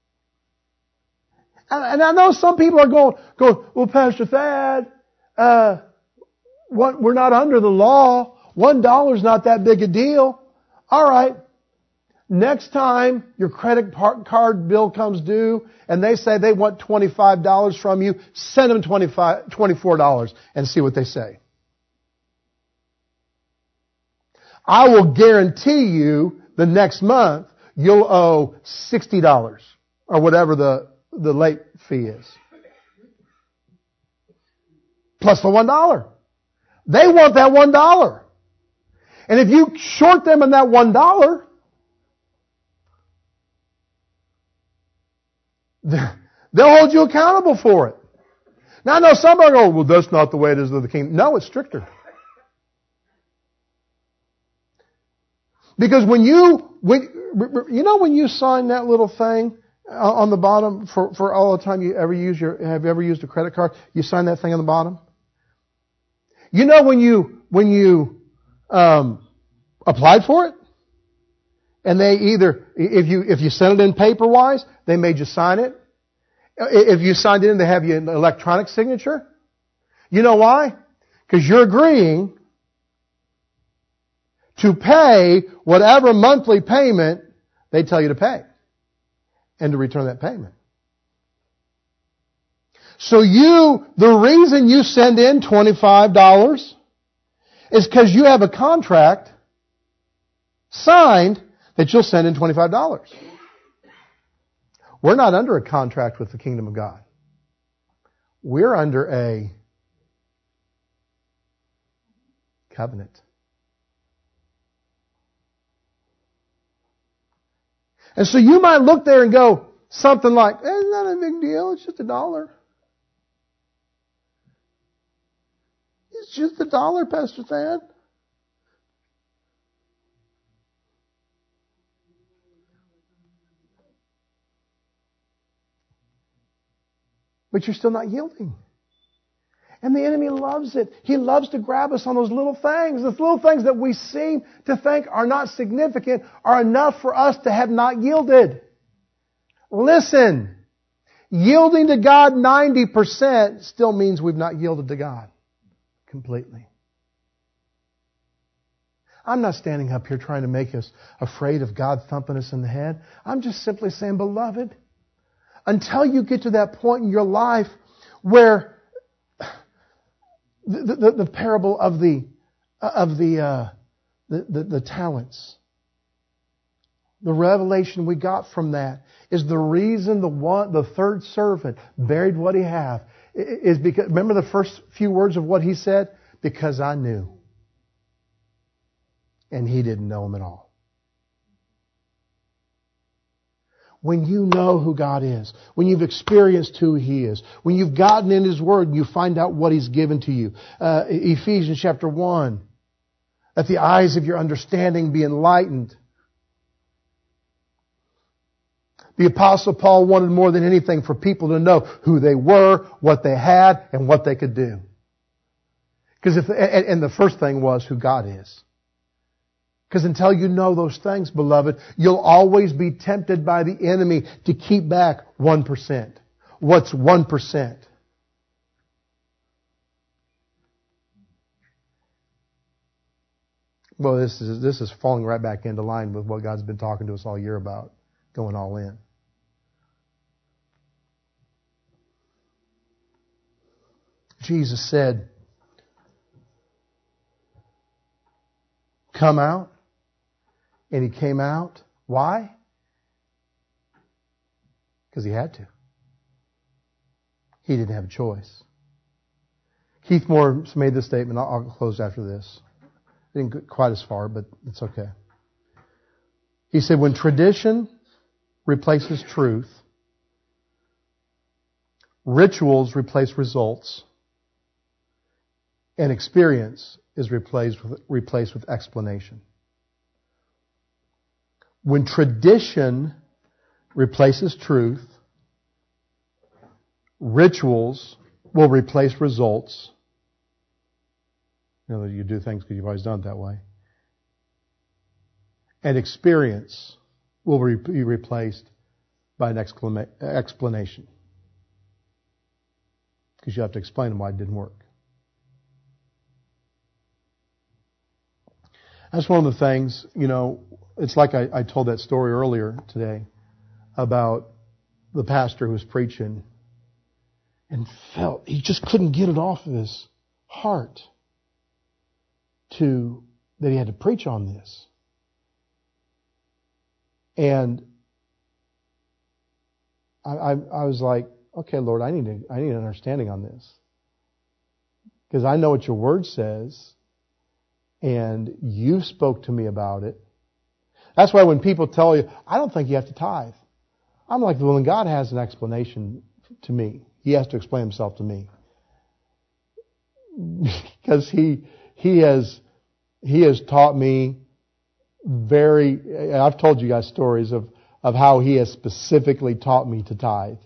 And I know some people are going, going, well, Pastor Thad, uh, what, we're not under the law. One dollar's not that big a deal. All right. Next time your credit card bill comes due and they say they want twenty-five dollars from you, send them twenty-five, twenty-four dollars and see what they say. I will guarantee you the next month you'll owe sixty dollars or whatever the, the late fee is. Plus the one dollar. They want that one dollar. And if you short them in that one dollar, they'll hold you accountable for it. Now I know some are going, well, that's not the way it is with the kingdom. No, it's stricter. Because when you, when, you know when you sign that little thing on the bottom for, for all the time you ever use your, have you ever used a credit card? You sign that thing on the bottom? You know when you, when you, um, applied for it? And they either, if you, if you sent it in paper-wise, they made you sign it. If you signed in, they have you an electronic signature. You know why? Because you're agreeing to pay whatever monthly payment they tell you to pay and to return that payment. So you, the reason you send in twenty-five dollars is because you have a contract signed that you'll send in twenty-five dollars. We're not under a contract with the kingdom of God. We're under a covenant. And so you might look there and go something like, eh, it's not a big deal, it's just a dollar. It's just a dollar, Pastor Thad. But you're still not yielding. And the enemy loves it. He loves to grab us on those little things. Those little things that we seem to think are not significant are enough for us to have not yielded. Listen, yielding to God ninety percent still means we've not yielded to God completely. I'm not standing up here trying to make us afraid of God thumping us in the head. I'm just simply saying, beloved, until you get to that point in your life where the, the, the parable of the of the, uh, the, the the talents, the revelation we got from that is the reason the one the third servant buried what he had is because, remember the first few words of what he said? Because I knew. And he didn't know him at all. When you know who God is, when you've experienced who He is, when you've gotten in His Word and you find out what He's given to you. Uh, Ephesians chapter one, that the eyes of your understanding be enlightened. The Apostle Paul wanted more than anything for people to know who they were, what they had, and what they could do. Because if, and, and the first thing was who God is. Because until you know those things, beloved, you'll always be tempted by the enemy to keep back one percent. What's one percent? Well, this is, this is falling right back into line with what God's been talking to us all year about, going all in. Jesus said, come out. And He came out. Why? Because He had to. He didn't have a choice. Keith Moore made this statement. I'll, I'll close after this. I didn't get quite as far, but it's okay. He said, when tradition replaces truth, rituals replace results, and experience is replaced with, replaced with explanation. When tradition replaces truth, rituals will replace results. You know, you do things because you've always done it that way. And experience will re- be replaced by an exclama- explanation. Because you have to explain them why it didn't work. That's one of the things, you know, it's like I, I told that story earlier today about the pastor who was preaching and felt he just couldn't get it off of his heart to that he had to preach on this. And I, I, I was like, okay, Lord, I need to, I need an understanding on this. Because I know what your word says. And you spoke to me about it. That's why when people tell you, I don't think you have to tithe. I'm like, well, when God has an explanation to me, He has to explain Himself to me. Because He He has He has taught me very, I've told you guys stories of, of how He has specifically taught me to tithe.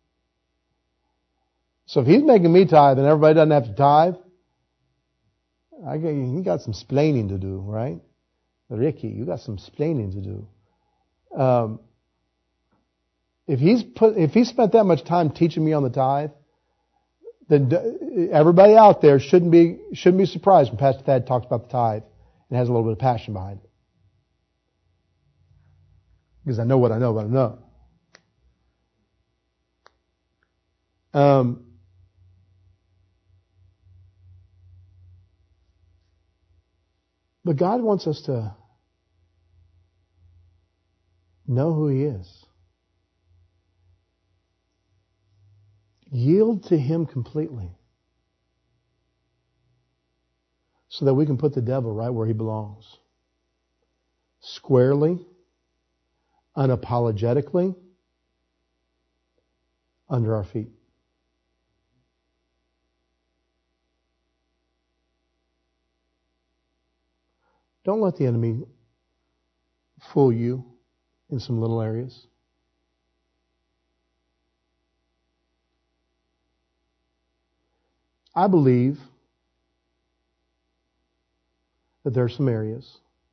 So if He's making me tithe and everybody doesn't have to tithe, I got, you got some splaining to do, right? Ricky, you got some splaining to do. Um, if he's put, if he spent that much time teaching me on the tithe, then everybody out there shouldn't be shouldn't be surprised when Pastor Thad talks about the tithe and has a little bit of passion behind it. Because I know what I know, what I know. Um, but God wants us to know who He is. Yield to Him completely so that we can put the devil right where he belongs. Squarely, unapologetically, under our feet. Don't let the enemy fool you in some little areas. I believe that there are some areas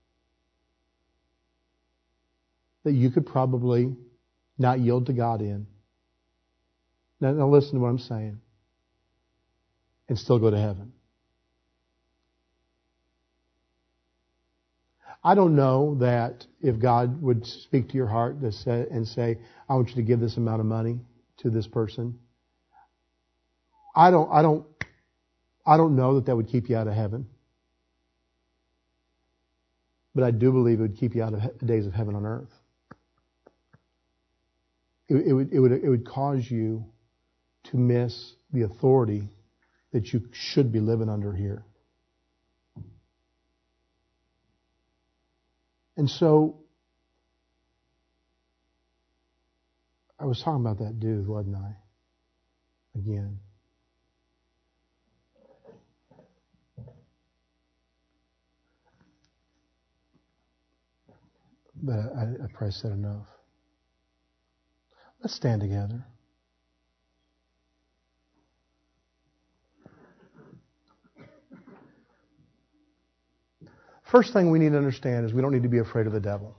that you could probably not yield to God in. Now, now listen to what I'm saying. And still go to heaven. I don't know that if God would speak to your heart and say, I want you to give this amount of money to this person. I don't, I don't, I don't know that that would keep you out of heaven. But I do believe it would keep you out of the days of heaven on earth. It, it would, it would, it would cause you to miss the authority that you should be living under here. And so, I was talking about that dude, wasn't I? Again. But I, I probably said enough. Let's stand together. First thing we need to understand is we don't need to be afraid of the devil.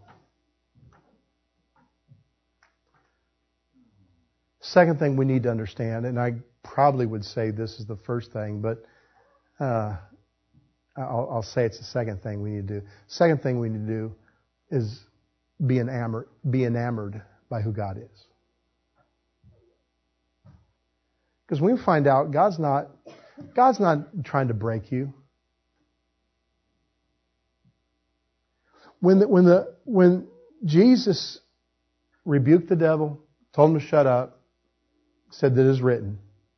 Second thing we need to understand, and I probably would say this is the first thing, but uh, I'll, I'll say it's the second thing we need to do. Second thing we need to do is be enamored, be enamored by who God is. Because when we find out God's not, God's not trying to break you. When the, when the, when Jesus rebuked the devil, told him to shut up, said that it is written,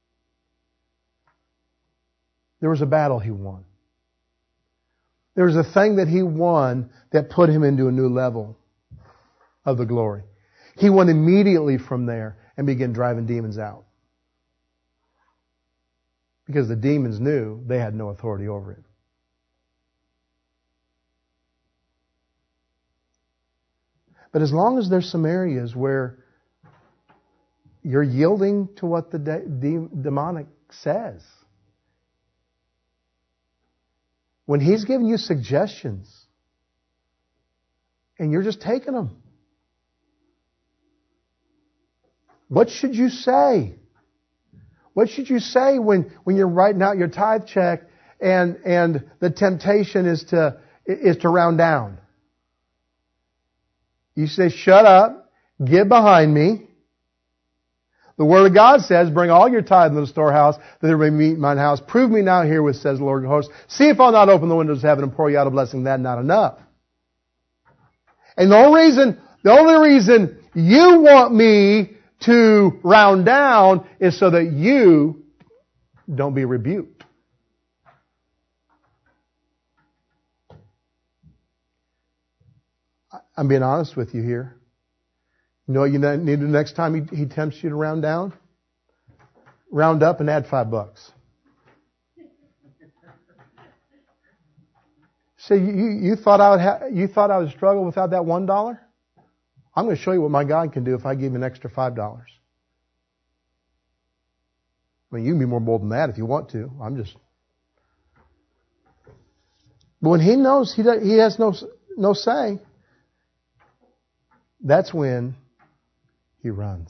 there was a battle he won. There was a thing that he won that put him into a new level of the glory. He went immediately from there and began driving demons out. Because the demons knew they had no authority over him. But as long as there's some areas where you're yielding to what the de- de- demonic says, when he's giving you suggestions and you're just taking them, what should you say? What should you say when, when you're writing out your tithe check and, and the temptation is to, is to round down? You say, shut up, get behind me. The Word of God says, bring all your tithe into the storehouse, that there may be meat in mine house. Prove me now herewith, says the Lord of hosts. See if I'll not open the windows of heaven and pour you out a blessing. That not enough. And the only reason, the only reason you want me to round down is so that you don't be rebuked. I'm being honest with you here. You know what you need to do next time he, he tempts you to round down? Round up and add five bucks. Say, you, you thought I would ha- you thought I would struggle without that one dollar? I'm going to show you what my God can do if I give you an extra five dollars. I mean, you can be more bold than that if you want to. I'm just. But when he knows he does, he has no no say, that's when he runs.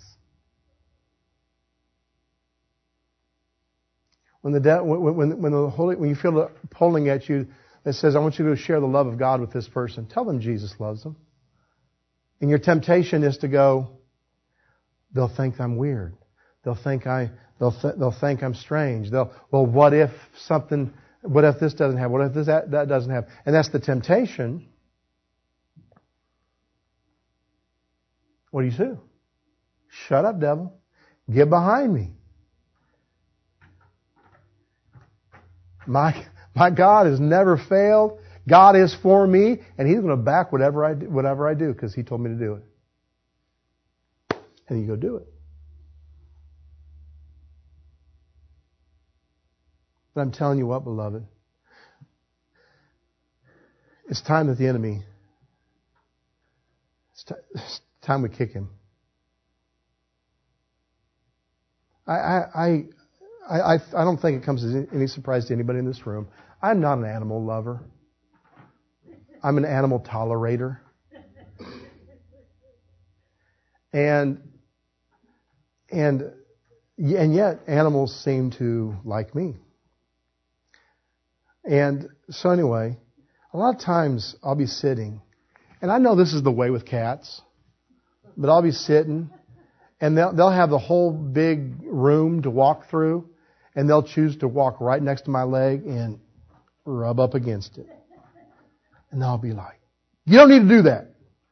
When the de- when, when, when the Holy, when you feel it pulling at you that says, I want you to share the love of God with this person, tell them Jesus loves them. And your temptation is to go, they'll think I'm weird. They'll think I, they'll, th- they'll think I'm strange. They'll, well, what if something, what if this doesn't happen? What if this, that, that doesn't happen? And that's the temptation. What do you do? Shut up, devil. Get behind me. My, my God has never failed. God is for me, and He's going to back whatever I do, whatever I do, because He told me to do it. And you go do it. But I'm telling you what, beloved, it's time that the enemy, it's, t- it's time we kick him. I, I, I, I, I don't think it comes as any surprise to anybody in this room. I'm not an animal lover. I'm an animal tolerator. And, and, and yet animals seem to like me. And so anyway, a lot of times I'll be sitting, and I know this is the way with cats, but I'll be sitting, and they'll, they'll have the whole big room to walk through, and they'll choose to walk right next to my leg and rub up against it. And I'll be like, you don't need to do that.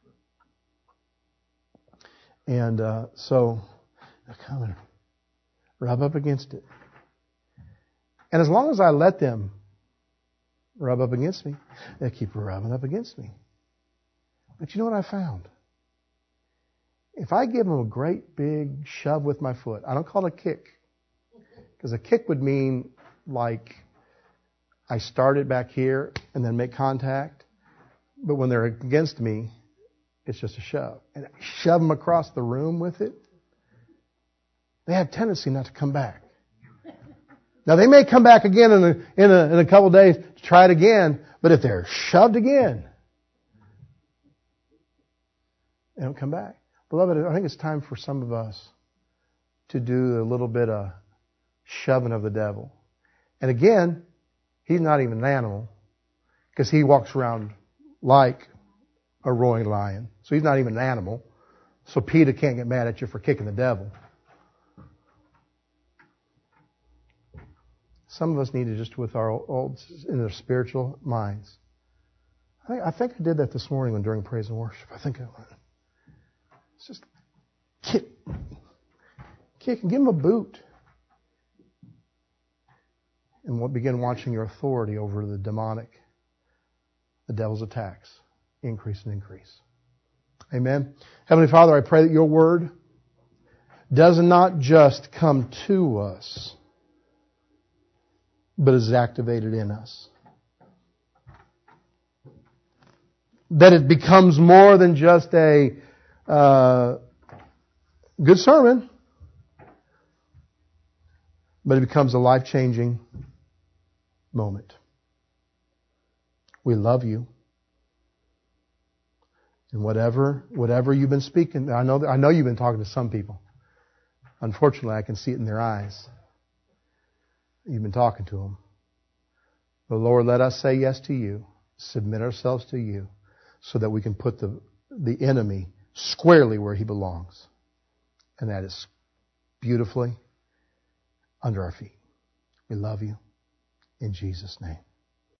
And uh, so they'll come and rub up against it. And as long as I let them rub up against me, they keep rubbing up against me. But you know what I found? If I give them a great big shove with my foot, I don't call it a kick. Because a kick would mean like I start it back here and then make contact. But when they're against me, it's just a shove. And I shove them across the room with it. They have a tendency not to come back. Now they may come back again in a, in a, in a couple of days to try it again, but if they're shoved again, they don't come back. Beloved, I think it's time for some of us to do a little bit of shoving of the devil. And again, he's not even an animal because he walks around like a roaring lion. So he's not even an animal. So PETA can't get mad at you for kicking the devil. Some of us need to just, with our old, in their spiritual minds. I think, I think I did that this morning when during praise and worship. I think I went. It's just kick, kick, and give him a boot, and we'll begin watching your authority over the demonic, the devil's attacks, increase and increase. Amen. Heavenly Father, I pray that your word does not just come to us, but is activated in us. That it becomes more than just a uh, good sermon, but it becomes a life-changing moment. We love you. And whatever, whatever you've been speaking, I know, I know you've been talking to some people. Unfortunately, I can see it in their eyes. You've been talking to them. But Lord, let us say yes to you, submit ourselves to you, so that we can put the, the enemy squarely where he belongs. And that is beautifully under our feet. We love you. In Jesus' name.